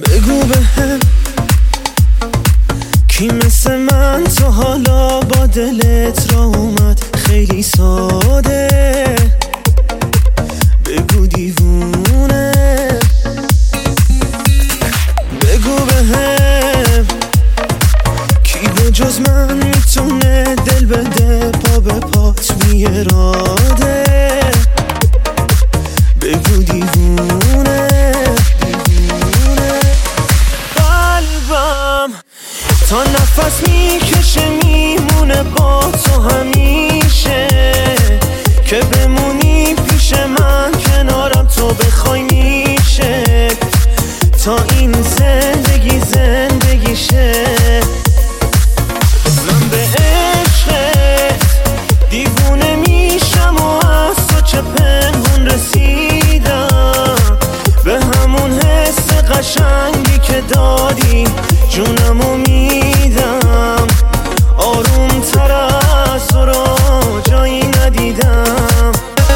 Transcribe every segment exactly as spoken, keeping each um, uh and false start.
بگو به هم کی مثل من تو حالا با دلت را اومد خیلی ساده. بگو دیوونه، بگو به هم کی به جز من میتونه دل بده پا به پات بی اراده. بگو دیوونه، دیوونه. قلبم تا نفس میکشه میمونه با تو همیشه، که بمونی پیش من کنارم تو بخوای میشه، تا این زندگی زندگی شه. من به عشقت دیوونه میشم و از تو چه پنهون رسیدم، به همون حس قشنگی که دادی جونمو میدم. آروم تر از تو رو جایی ندیدم.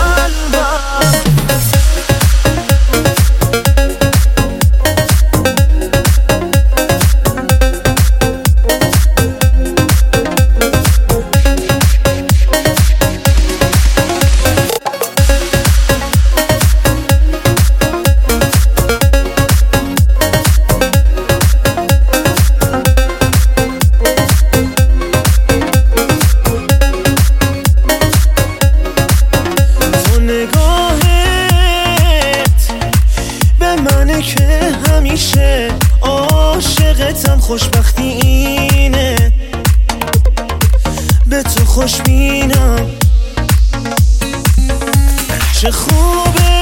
که همیشه عاشقتم، خوشبختی اینه به تو خوشبینم. چه خوبه